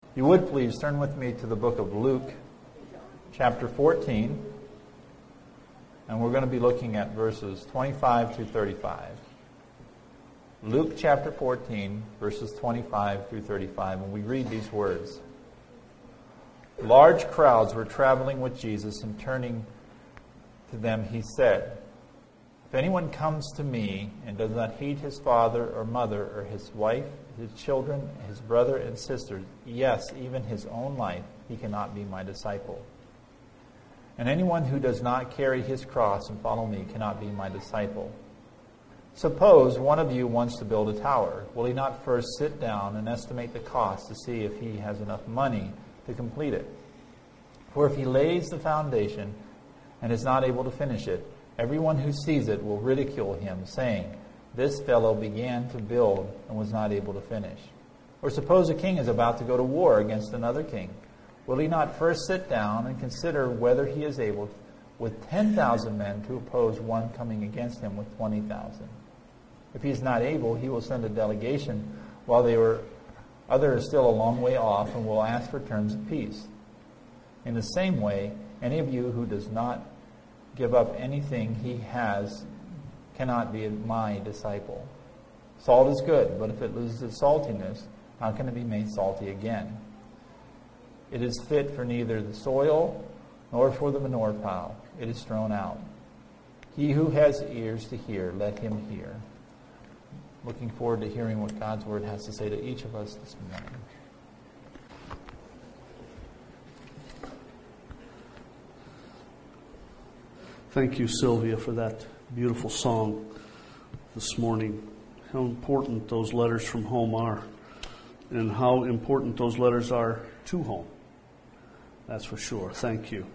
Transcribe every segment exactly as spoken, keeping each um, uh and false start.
If you would please turn with me to the book of Luke, chapter fourteen, and we're going to be looking at verses twenty-five through thirty-five. Luke chapter fourteen, verses twenty-five through thirty-five, and we read these words. Large crowds were traveling with Jesus, and turning to them he said, "If anyone comes to me and does not hate his father or mother or his wife, his children, his brother and sisters, yes, even his own life, he cannot be my disciple. And anyone who does not carry his cross and follow me cannot be my disciple. Suppose one of you wants to build a tower. Will he not first sit down and estimate the cost to see if he has enough money to complete it? For if he lays the foundation and is not able to finish it, everyone who sees it will ridicule him, saying, 'This fellow began to build and was not able to finish.' Or suppose a king is about to go to war against another king. Will he not first sit down and consider whether he is able with ten thousand men to oppose one coming against him with twenty thousand? If he is not able, he will send a delegation while they were other is still a long way off, and will ask for terms of peace. In the same way, any of you who does not give up anything he has cannot be my disciple. Salt is good, but if it loses its saltiness, how can it be made salty again? It is fit for neither the soil nor for the manure pile. It is thrown out. He who has ears to hear, let him hear." Looking forward to hearing what God's Word has to say to each of us this morning. Thank you, Sylvia, for that beautiful song this morning. How important those letters from home are, and how important those letters are to home. That's for sure. Thank you.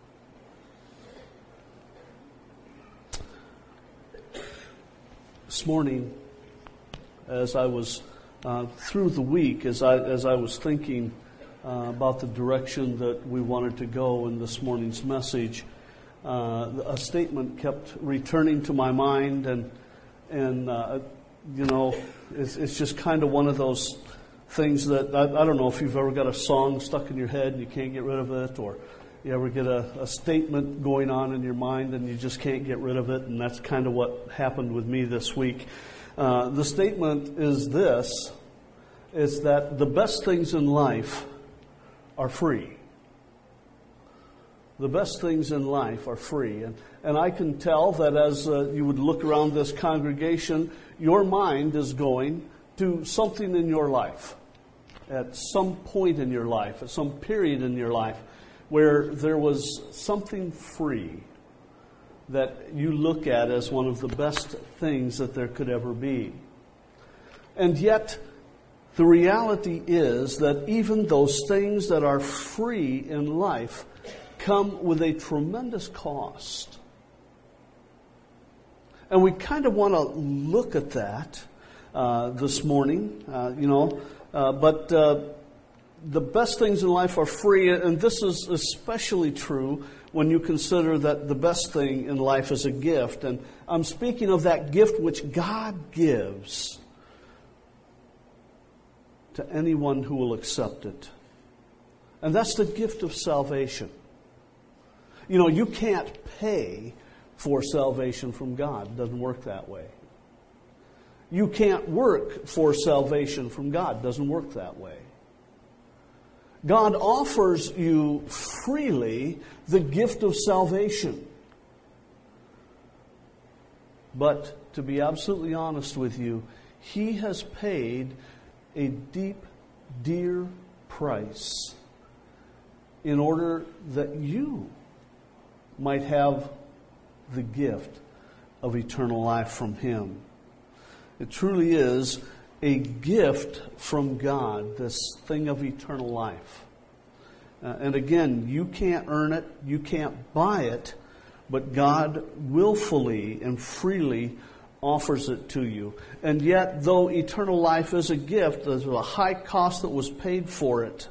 This morning, as I was uh, through the week, as I as I was thinking uh, about the direction that we wanted to go in this morning's message, uh, a statement kept returning to my mind, and and uh, you know, it's, it's just kind of one of those things that I, I don't know if you've ever got a song stuck in your head and you can't get rid of it, or you ever get a, a statement going on in your mind and you just can't get rid of it, and that's kind of what happened with me this week. Uh, the statement is this, is that the best things in life are free. The best things in life are free. And, and I can tell that as uh, you would look around this congregation, your mind is going to something in your life, at some point in your life, at some period in your life, where there was something free that you look at as one of the best things that there could ever be. And yet, the reality is that even those things that are free in life come with a tremendous cost. And we kind of want to look at that uh, this morning, uh, you know, uh, but uh, the best things in life are free, and this is especially true when you consider that the best thing in life is a gift. And I'm speaking of that gift which God gives to anyone who will accept it. And that's the gift of salvation. You know, you can't pay for salvation from God. It doesn't work that way. You can't work for salvation from God. It doesn't work that way. God offers you freely the gift of salvation. But to be absolutely honest with you, He has paid a deep, dear price in order that you might have the gift of eternal life from Him. It truly is a gift from God, this thing of eternal life. Uh, and again, you can't earn it, you can't buy it, but God willfully and freely offers it to you. And yet, though eternal life is a gift, there's a high cost that was paid for it.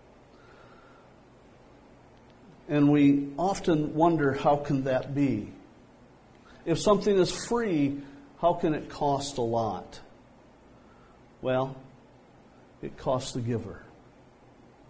And we often wonder, how can that be? If something is free, how can it cost a lot? Well, it costs the giver.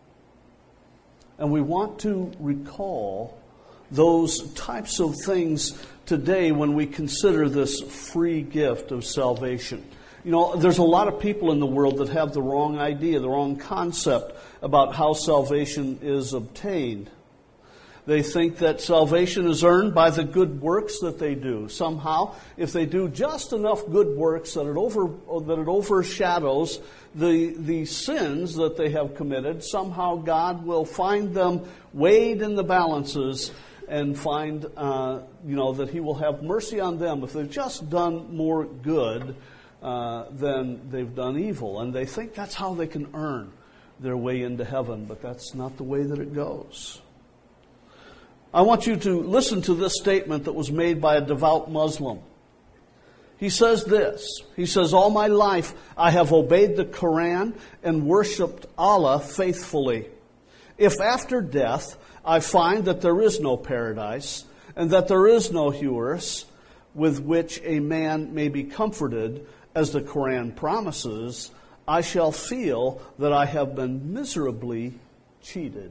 And we want to recall those types of things today when we consider this free gift of salvation. You know, there's a lot of people in the world that have the wrong idea, the wrong concept about how salvation is obtained. They think that salvation is earned by the good works that they do. Somehow, if they do just enough good works that it over that it overshadows the the sins that they have committed, somehow God will find them weighed in the balances and find uh, you know that He will have mercy on them if they've just done more good uh, than they've done evil, and they think that's how they can earn their way into heaven. But that's not the way that it goes. I want you to listen to this statement that was made by a devout Muslim. He says this. He says, "All my life I have obeyed the Quran and worshipped Allah faithfully. If after death I find that there is no paradise and that there is no heuress with which a man may be comforted, as the Quran promises, I shall feel that I have been miserably cheated."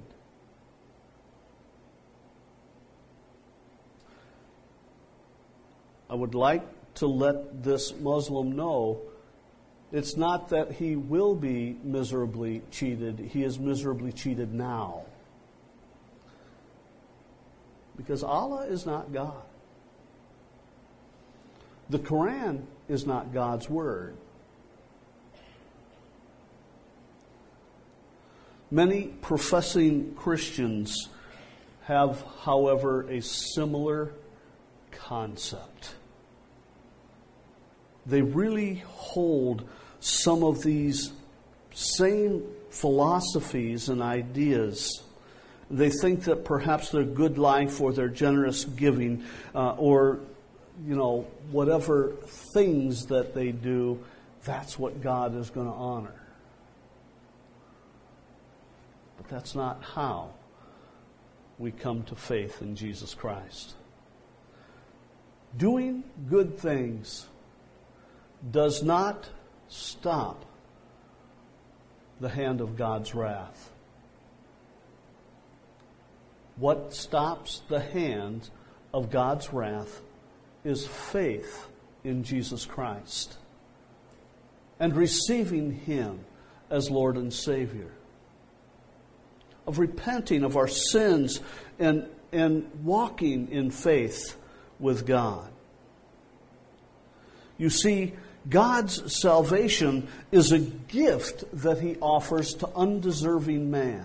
I would like to let this Muslim know it's not that he will be miserably cheated. He is miserably cheated now. Because Allah is not God. The Quran is not God's word. Many professing Christians have, however, a similar concept. They really hold some of these same philosophies and ideas. They think that perhaps their good life or their generous giving uh, or, you know, whatever things that they do, that's what God is going to honor. But that's not how we come to faith in Jesus Christ. Doing good things does not stop the hand of God's wrath. What stops the hand of God's wrath is faith in Jesus Christ and receiving Him as Lord and Savior, of repenting of our sins and, and walking in faith with God. You see, God's salvation is a gift that He offers to undeserving man.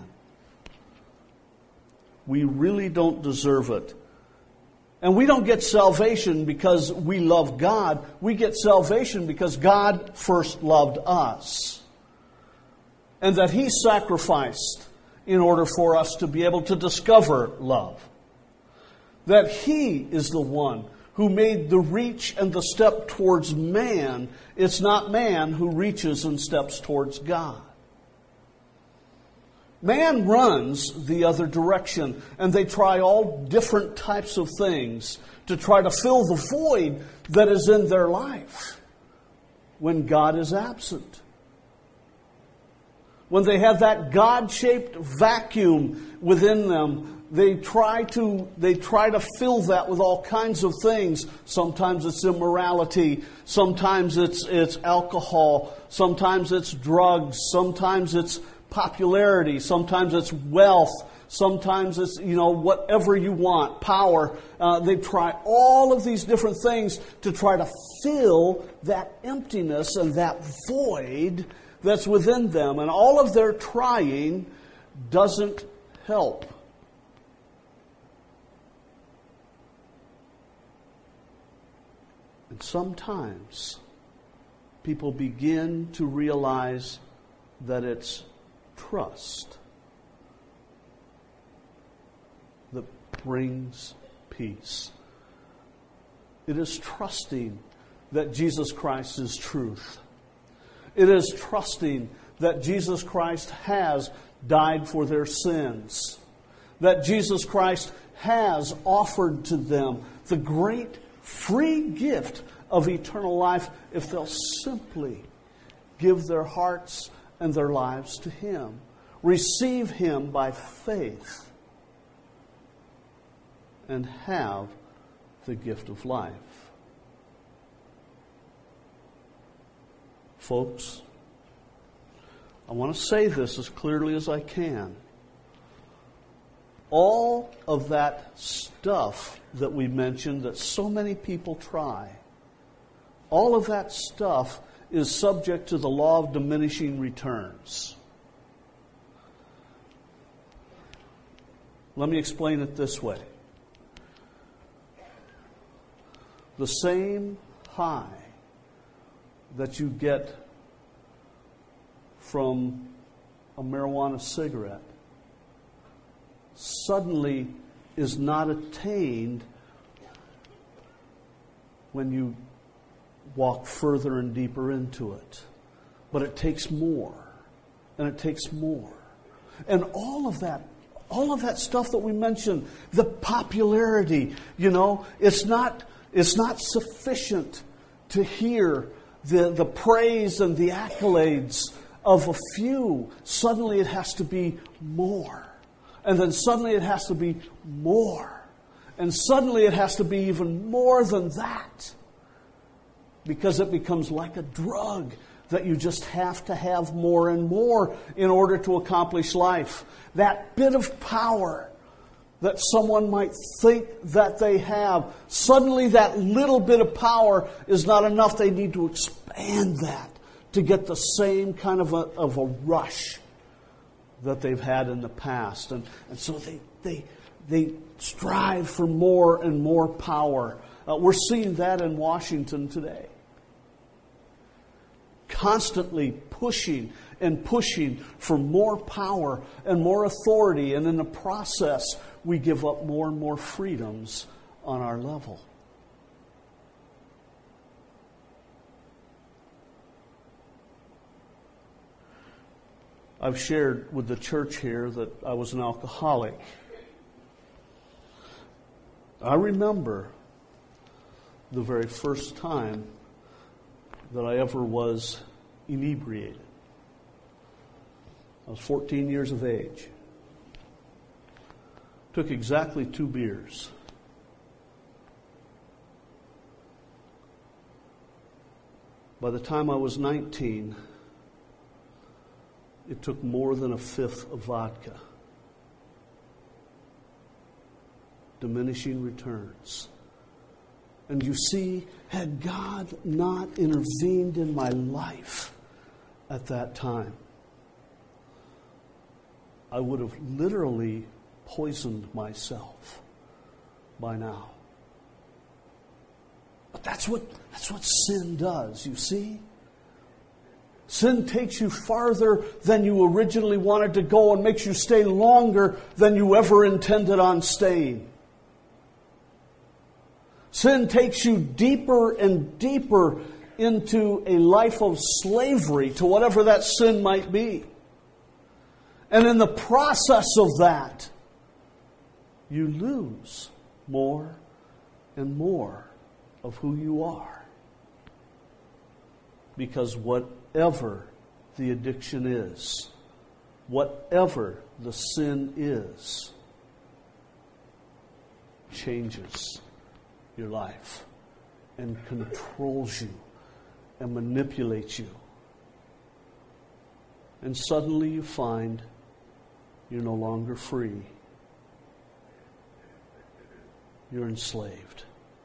We really don't deserve it. And we don't get salvation because we love God. We get salvation because God first loved us. And that He sacrificed in order for us to be able to discover love. That He is the one who made the reach and the step towards man. It's not man who reaches and steps towards God. Man runs the other direction, and they try all different types of things to try to fill the void that is in their life when God is absent. When they have that God-shaped vacuum within them, They try to they try to fill that with all kinds of things. Sometimes it's immorality. Sometimes it's it's alcohol. Sometimes it's drugs. Sometimes it's popularity. Sometimes it's wealth. Sometimes it's, you know, whatever you want, power. Uh, they try all of these different things to try to fill that emptiness and that void that's within them. And all of their trying doesn't help. And sometimes people begin to realize that it's trust that brings peace. It is trusting that Jesus Christ is truth. It is trusting that Jesus Christ has died for their sins. That Jesus Christ has offered to them the great free gift of eternal life if they'll simply give their hearts and their lives to Him. receive Him by faith, and have the gift of life. Folks, I want to say this as clearly as I can. All of that stuff that we mentioned that so many people try, all of that stuff is subject to the law of diminishing returns. Let me explain it this way. The same high that you get from a marijuana cigarette suddenly is not attained when you walk further and deeper into it. But it takes more, and it takes more. And all of that, all of that stuff that we mentioned, the popularity, you know, it's not, it's not sufficient to hear the, the praise and the accolades of a few. Suddenly it has to be more. And then suddenly it has to be more. And suddenly it has to be even more than that. Because it becomes like a drug that you just have to have more and more in order to accomplish life. That bit of power that someone might think that they have, suddenly that little bit of power is not enough. They need to expand that to get the same kind of a, of a rush that they've had in the past. And, and so they, they, they strive for more and more power. Uh, we're seeing that in Washington today. Constantly pushing and pushing for more power and more authority. And in the process, we give up more and more freedoms on our level. I've shared with the church here that I was an alcoholic. I remember the very first time that I ever was inebriated. I was fourteen years of age. Took exactly two beers. By the time I was nineteen, it took more than a fifth of vodka. Diminishing returns. And you see, had God not intervened in my life at that time, I would have literally poisoned myself by now. But that's what, that's what sin does, you see? Sin takes you farther than you originally wanted to go and makes you stay longer than you ever intended on staying. Sin takes you deeper and deeper into a life of slavery to whatever that sin might be. And in the process of that, you lose more and more of who you are. Because whatever the addiction is, whatever the sin is, changes your life and controls you and manipulates you. And suddenly you find you're no longer free. You're enslaved.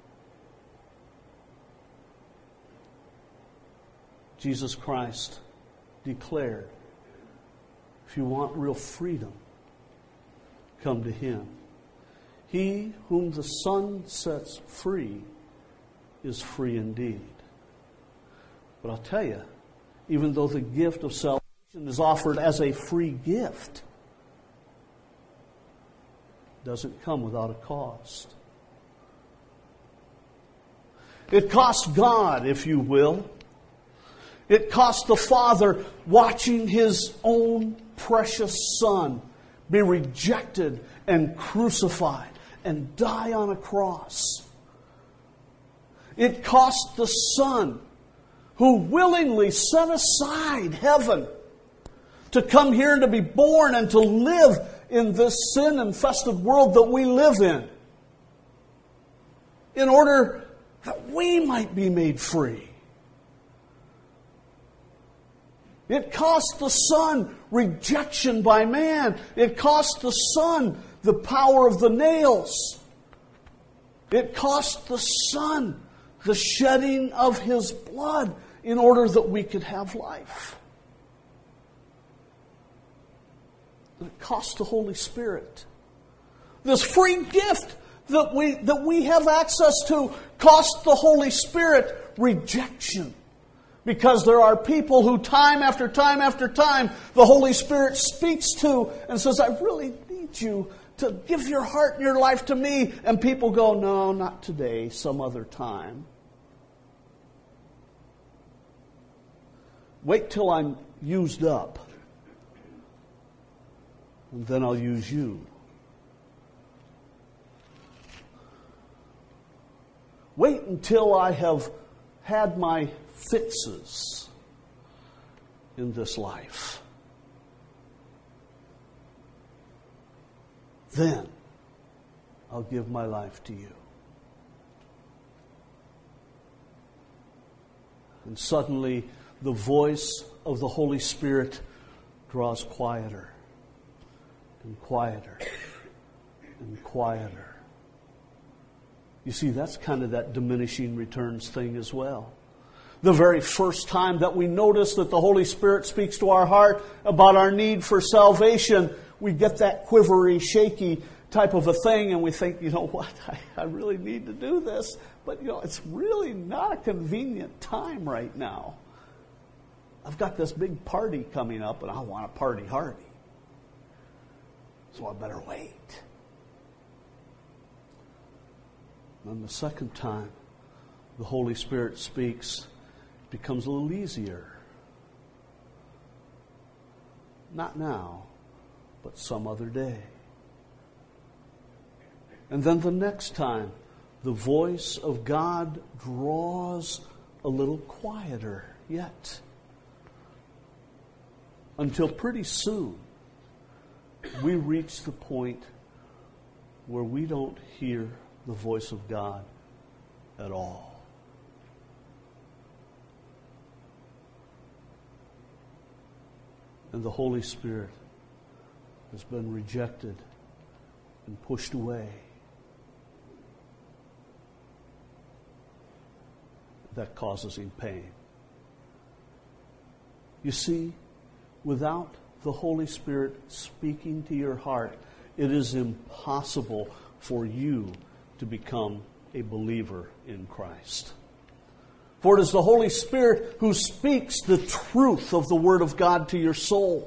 Jesus Christ declared, if you want real freedom, come to Him. He whom the Son sets free is free indeed. But I'll tell you, even though the gift of salvation is offered as a free gift, it doesn't come without a cost. It costs God, if you will. It cost the Father watching His own precious Son be rejected and crucified and die on a cross. It cost the Son who willingly set aside heaven to come here and to be born and to live in this sin-infested world that we live in, in order that we might be made free. It cost the Son rejection by man. It cost the Son the power of the nails. It cost the Son the shedding of His blood in order that we could have life. It cost the Holy Spirit. This free gift that we, that we have access to cost the Holy Spirit rejection. Because there are people who time after time after time the Holy Spirit speaks to and says, I really need you to give your heart and your life to me. And people go, no, not today, some other time. Wait till I'm used up. And then I'll use you. Wait until I have had my fixes in this life. Then I'll give my life to you. And suddenly the voice of the Holy Spirit draws quieter and quieter and quieter. You see, that's kind of that diminishing returns thing as well. The very first time that we notice that the Holy Spirit speaks to our heart about our need for salvation, we get that quivery, shaky type of a thing, and we think, you know what, I, I really need to do this, but you know, it's really not a convenient time right now. I've got this big party coming up, and I want to party hardy. So I better wait. And the second time the Holy Spirit speaks, it becomes a little easier. Not now, but some other day. And then the next time, the voice of God draws a little quieter yet. Until pretty soon, we reach the point where we don't hear the voice of God at all. And the Holy Spirit has been rejected and pushed away. That causes him pain. You see, without the Holy Spirit speaking to your heart, it is impossible for you to become a believer in Christ. For it is the Holy Spirit who speaks the truth of the Word of God to your soul.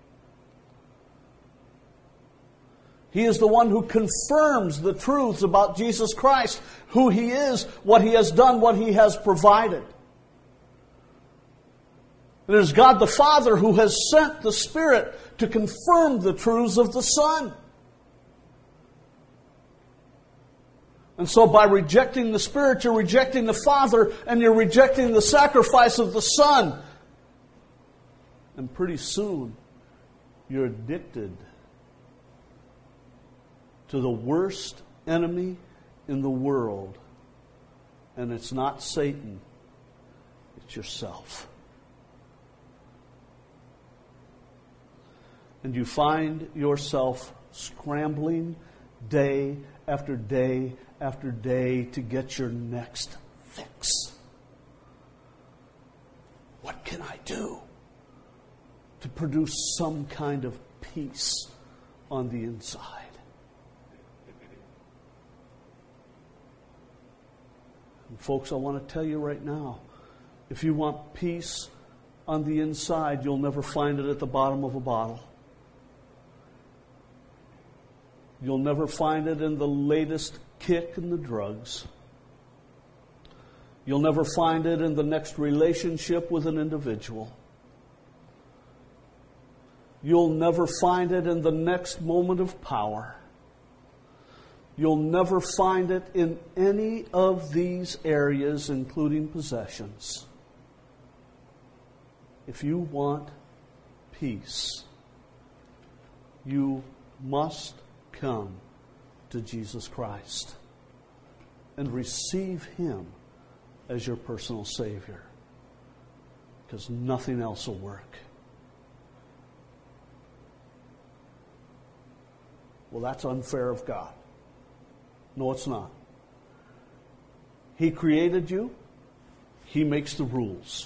He is the one who confirms the truths about Jesus Christ, who He is, what He has done, what He has provided. It is God the Father who has sent the Spirit to confirm the truths of the Son. And so by rejecting the Spirit, you're rejecting the Father and you're rejecting the sacrifice of the Son. And pretty soon, you're addicted to the worst enemy in the world. And it's not Satan, it's yourself. And you find yourself scrambling day after day after day to get your next fix. What can I do to produce some kind of peace on the inside? And folks, I want to tell you right now, if you want peace on the inside, you'll never find it at the bottom of a bottle. You'll never find it in the latest kick in the drugs. You'll never find it in the next relationship with an individual. You'll never find it in the next moment of power. You'll never find it in any of these areas, including possessions. If you want peace, you must come to Jesus Christ and receive Him as your personal Savior, because nothing else will work. Well, that's unfair of God. No, it's not. He created you. He makes the rules.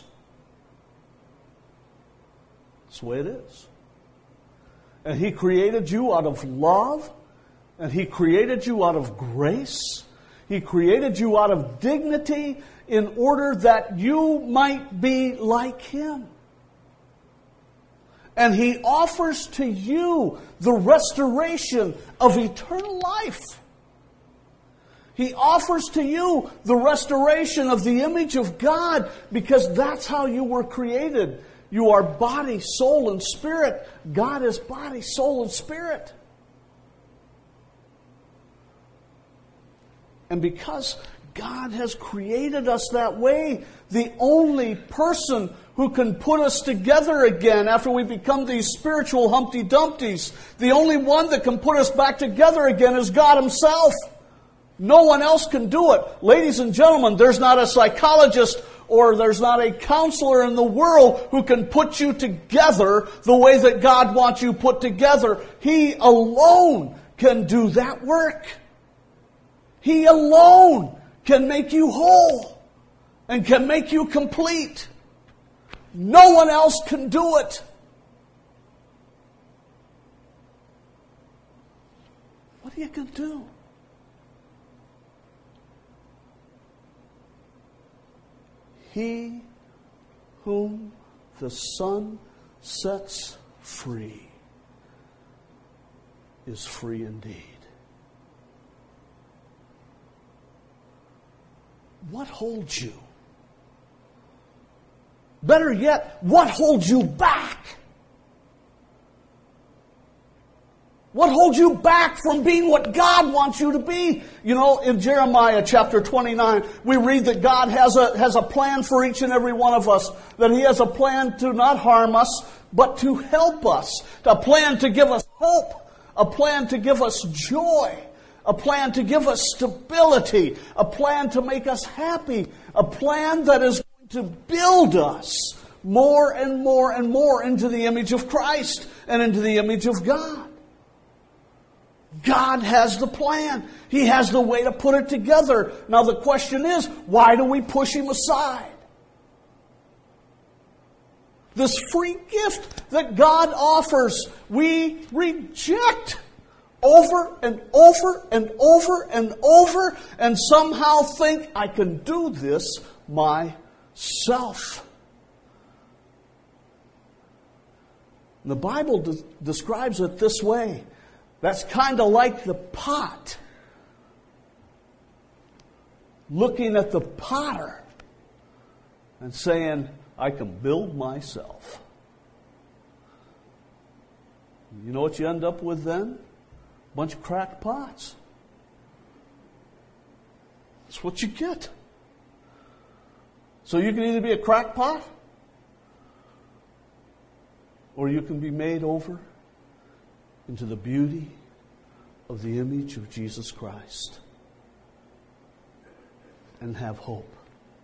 That's the way it is. And He created you out of love. And He created you out of grace. He created you out of dignity in order that you might be like Him. And He offers to you the restoration of eternal life. He offers to you the restoration of the image of God, because that's how you were created. You are body, soul, and spirit. God is body, soul, and spirit. And because God has created us that way, the only person who can put us together again after we become these spiritual Humpty Dumptys, the only one that can put us back together again is God Himself. No one else can do it. Ladies and gentlemen, there's not a psychologist or there's not a counselor in the world who can put you together the way that God wants you put together. He alone can do that work. He alone can make you whole and can make you complete. No one else can do it. What are you going to do? He whom the Son sets free is free indeed. What holds you? Better yet, what holds you back? What holds you back from being what God wants you to be? You know, in Jeremiah chapter twenty-nine, we read that God has a, has a plan for each and every one of us. That He has a plan to not harm us, but to help us. A plan to give us hope. A plan to give us joy. A plan to give us stability. A plan to make us happy. A plan that is going to build us more and more and more into the image of Christ and into the image of God. God has the plan. He has the way to put it together. Now the question is, why do we push Him aside? This free gift that God offers, we reject over and over and over and over, and somehow think, I can do this myself. The Bible de- describes it this way. That's kind of like the pot looking at the potter and saying, I can build myself. You know what you end up with then? A bunch of cracked pots. That's what you get. So you can either be a crackpot, or you can be made over into the beauty of the image of Jesus Christ and have hope.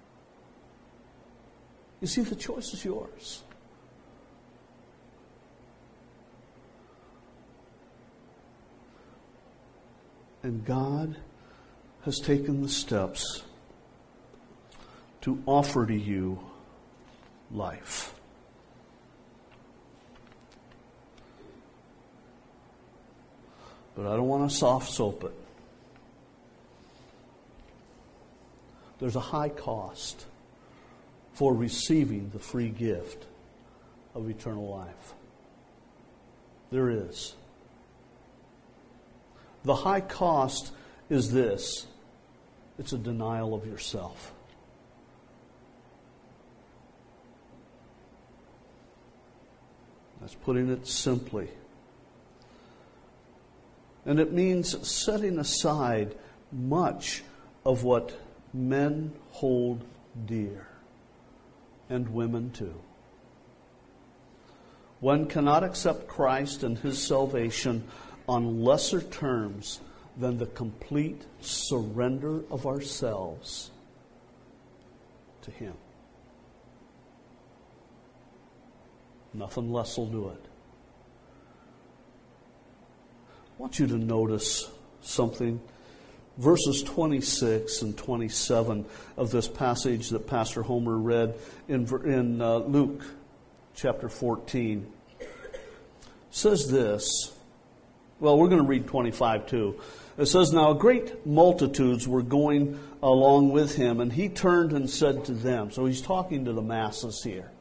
You see, the choice is yours. And God has taken the steps to offer to you life. But I don't want to soft soap it. There's a high cost for receiving the free gift of eternal life. There is. The high cost is this. It's a denial of yourself. That's putting it simply. And it means setting aside much of what men hold dear, and women too. One cannot accept Christ and His salvation on lesser terms than the complete surrender of ourselves to Him. Nothing less will do it. I want you to notice something. Verses twenty-six and twenty-seven of this passage that Pastor Homer read in, in uh, Luke chapter fourteen says this. Well, we're going to read twenty-five too. It says, "Now great multitudes were going along with him, and he turned and said to them," so he's talking to the masses here.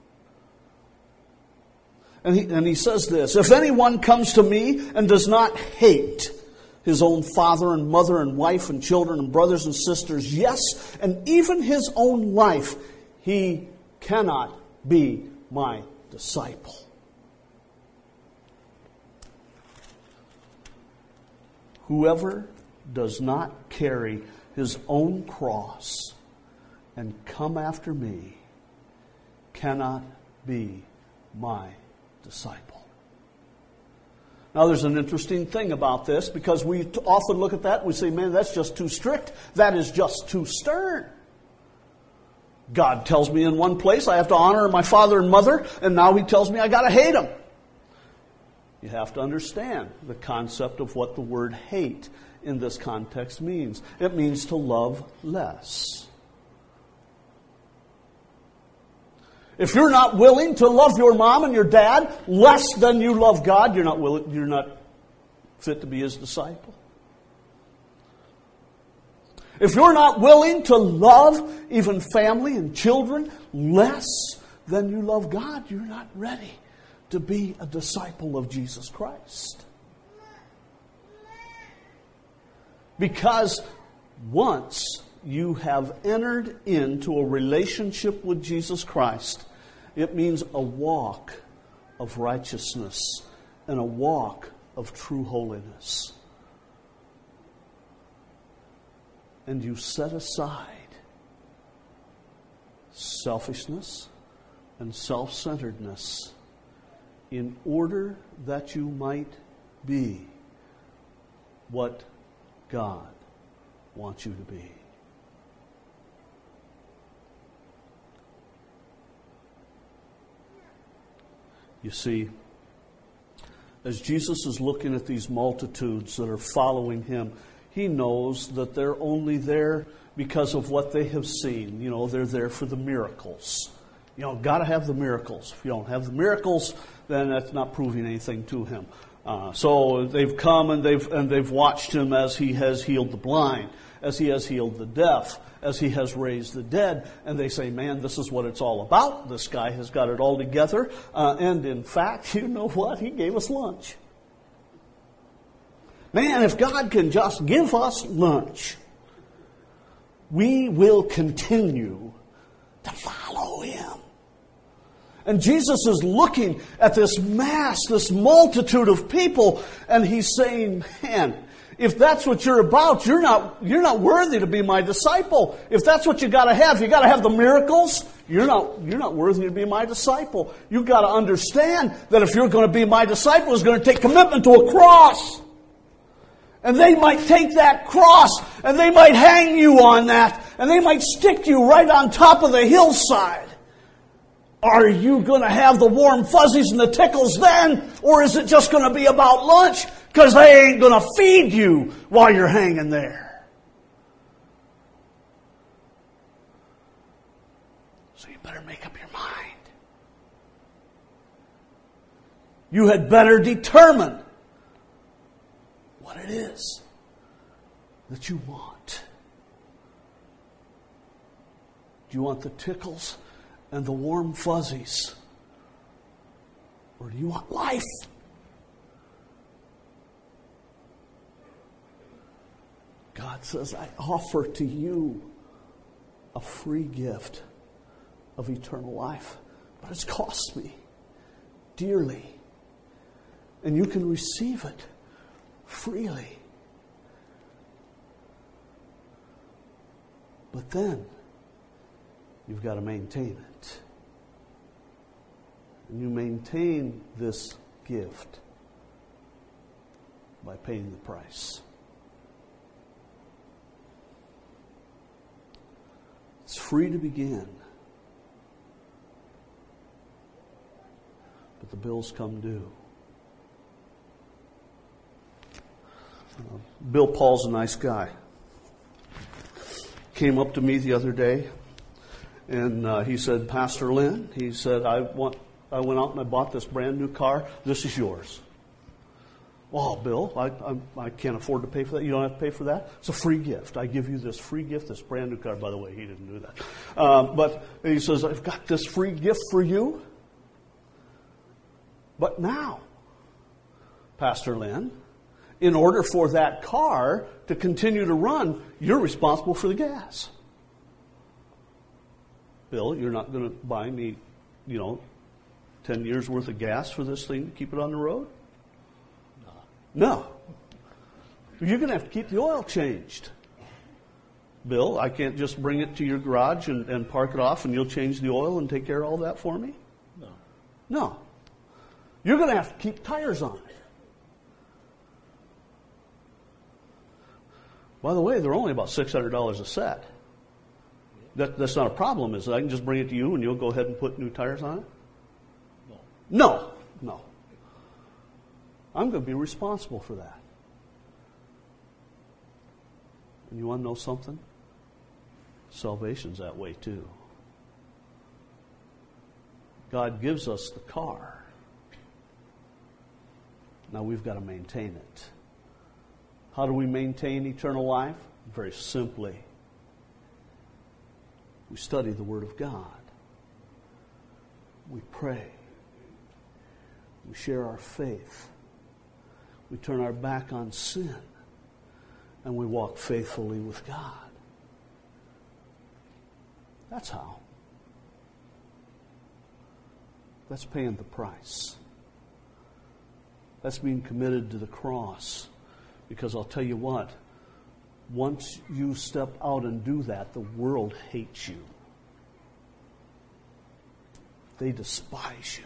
And he, and he says this, "If anyone comes to me and does not hate his own father and mother and wife and children and brothers and sisters, yes, and even his own life, he cannot be my disciple." Whoever does not carry his own cross and come after me cannot be my disciple. Now, there's an interesting thing about this, because we often look at that and we say, man, that's just too strict. That is just too stern. God tells me in one place I have to honor my father and mother, and now He tells me I got to hate them. You have to understand the concept of what the word hate in this context means. It means to love less. If you're not willing to love your mom and your dad less than you love God, you're not willing, you're not fit to be His disciple. If you're not willing to love even family and children less than you love God, you're not ready to be a disciple of Jesus Christ. Because once you have entered into a relationship with Jesus Christ, it means a walk of righteousness and a walk of true holiness. And you set aside selfishness and self-centeredness in order that you might be what God wants you to be. You see, as Jesus is looking at these multitudes that are following Him, He knows that they're only there because of what they have seen. You know, they're there for the miracles. You know, got to have the miracles. If you don't have the miracles, then that's not proving anything to Him. Uh, so they've come and they've and they've watched Him as He has healed the blind, as He has healed the deaf, as He has raised the dead, and they say, man, this is what it's all about. This guy has got it all together. Uh, and in fact, you know what? He gave us lunch. Man, if God can just give us lunch, we will continue to follow Him. And Jesus is looking at this mass, this multitude of people, and He's saying, man, if that's what you're about, you're not, you're not worthy to be my disciple. If that's what you got to have, you got to have the miracles, you're not, you're not worthy to be my disciple. You've got to understand that if you're going to be my disciple, it's going to take commitment to a cross. And they might take that cross, and they might hang you on that, and they might stick you right on top of the hillside. Are you going to have the warm fuzzies and the tickles then? Or is it just going to be about lunch? Because they ain't going to feed you while you're hanging there. So you better make up your mind. You had better determine what it is that you want. Do you want the tickles and the warm fuzzies? Or do you want life? God says, I offer to you a free gift of eternal life. But it's cost me dearly. And you can receive it freely. But then, you've got to maintain it. And you maintain this gift by paying the price. It's free to begin, but the bills come due. Uh, Bill Paul's a nice guy. Came up to me the other day, and uh, he said, Pastor Lynn, he said, I want, I went out and I bought this brand new car. This is yours. Well, Bill, I, I, I can't afford to pay for that. You don't have to pay for that. It's a free gift. I give you this free gift, this brand new car. By the way, he didn't do that. Um, but he says, I've got this free gift for you. But now, Pastor Lynn, in order for that car to continue to run, you're responsible for the gas. Bill, you're not going to buy me, you know, ten years worth of gas for this thing to keep it on the road? No. You're going to have to keep the oil changed. Bill, I can't just bring it to your garage and, and park it off and you'll change the oil and take care of all that for me? No. No. You're going to have to keep tires on it. By the way, they're only about six hundred dollars a set. That, that's not a problem, is it? I can just bring it to you and you'll go ahead and put new tires on it? No. No. No. I'm going to be responsible for that. And you want to know something? Salvation's that way too. God gives us the car. Now we've got to maintain it. How do we maintain eternal life? Very simply. We study the Word of God. We pray. We share our faith. We turn our back on sin. And we walk faithfully with God. That's how. That's paying the price. That's being committed to the cross. Because I'll tell you what, once you step out and do that, the world hates you. They despise you.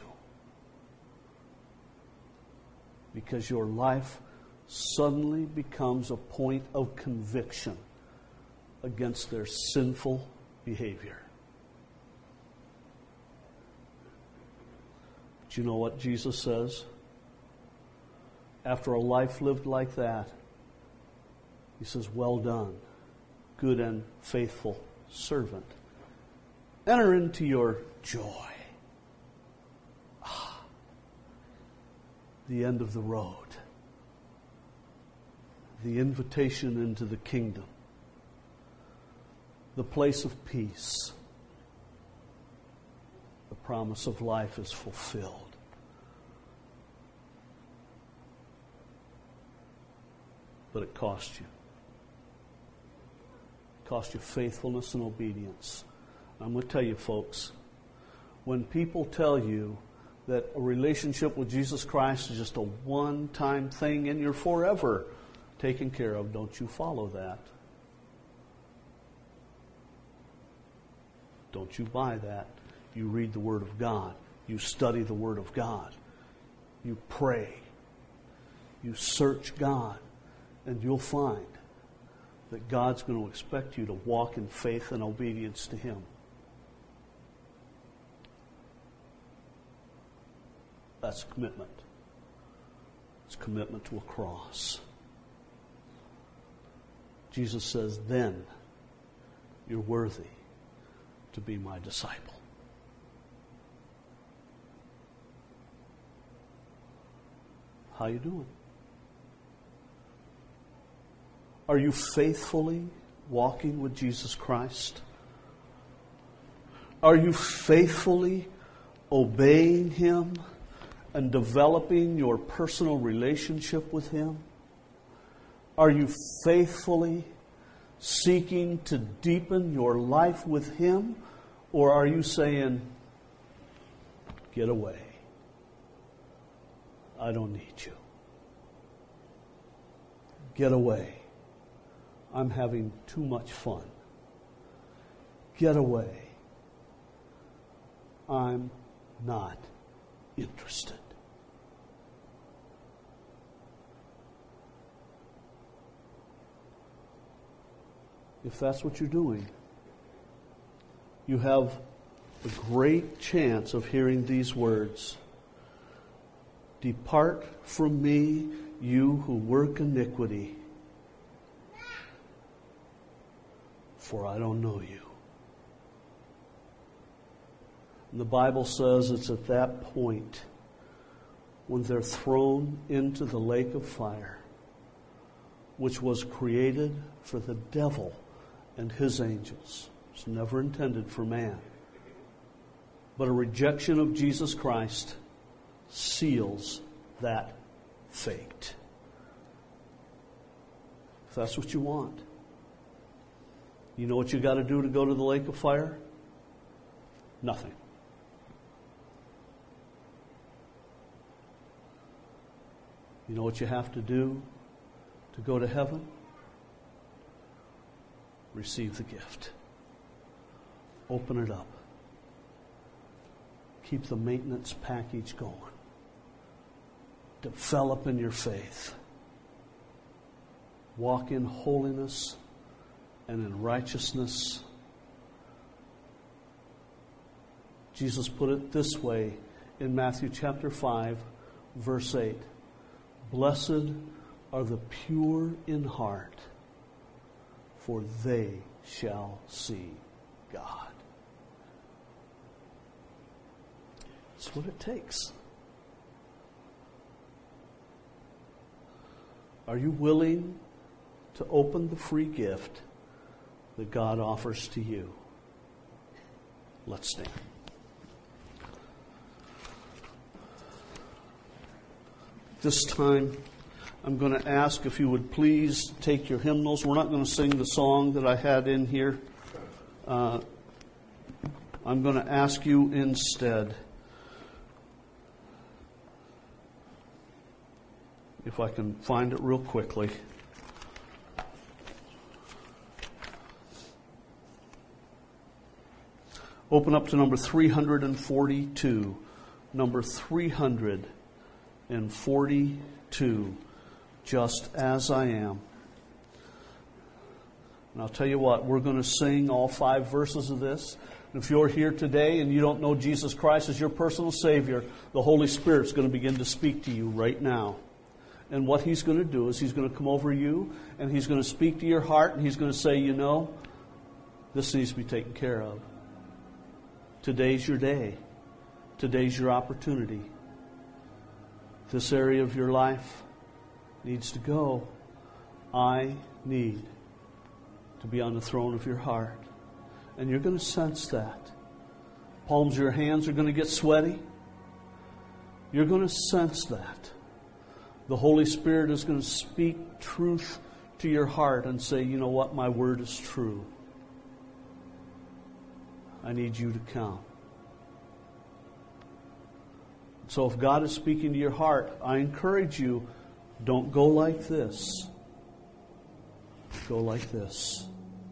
Because your life suddenly becomes a point of conviction against their sinful behavior. But you know what Jesus says? After a life lived like that, He says, well done, good and faithful servant. Enter into your joy. Ah, the end of the road. The invitation into the kingdom. The place of peace. The promise of life is fulfilled. But it cost you. It cost you faithfulness and obedience. I'm going to tell you, folks, when people tell you that a relationship with Jesus Christ is just a one-time thing and you're forever taken care of, don't you follow that. Don't you buy that. You read the Word of God. You study the Word of God. You pray. You search God. And you'll find that God's going to expect you to walk in faith and obedience to Him. That's commitment. It's commitment to a cross. Jesus says, then you're worthy to be my disciple. How you doing? Are you faithfully walking with Jesus Christ? Are you faithfully obeying Him and developing your personal relationship with Him? Are you faithfully seeking to deepen your life with Him? Or are you saying, get away. I don't need you. Get away. I'm having too much fun. Get away. I'm not interested. If that's what you're doing, you have a great chance of hearing these words. Depart from me, you who work iniquity, for I don't know you. And the Bible says it's at that point when they're thrown into the lake of fire, which was created for the devil and his angels. It's never intended for man. But a rejection of Jesus Christ seals that fate. If that's what you want. You know what you got to do to go to the lake of fire? Nothing. You know what you have to do to go to heaven? Receive the gift. Open it up. Keep the maintenance package going. Develop in your faith. Walk in holiness and in righteousness. Jesus put it this way in Matthew chapter five, verse eight. Blessed are the pure in heart, for they shall see God. It's what it takes. Are you willing to open the free gift that God offers to you? Let's stand. This time, I'm going to ask if you would please take your hymnals. We're not going to sing the song that I had in here. Uh, I'm going to ask you instead, if I can find it real quickly. Open up to number three hundred forty-two. Number three hundred forty-two. Just as I am. And I'll tell you what, we're going to sing all five verses of this. And if you're here today and you don't know Jesus Christ as your personal Savior, the Holy Spirit's going to begin to speak to you right now. And what He's going to do is He's going to come over you and He's going to speak to your heart and He's going to say, you know, this needs to be taken care of. Today's your day. Today's your opportunity. This area of your life needs to go. I need to be on the throne of your heart. And you're going to sense that. Palms of your hands are going to get sweaty. You're going to sense that. The Holy Spirit is going to speak truth to your heart and say, you know what, my word is true. I need you to come. So if God is speaking to your heart, I encourage you, don't go like this. Go like this.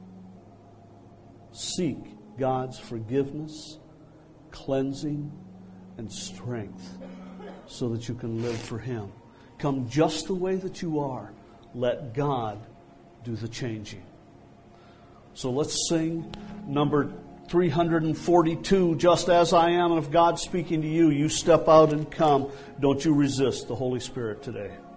Seek God's forgiveness, cleansing, and strength so that you can live for Him. Come just the way that you are. Let God do the changing. So let's sing number three hundred forty-two, Just As I Am. And if God's speaking to you, you step out and come. Don't you resist the Holy Spirit today.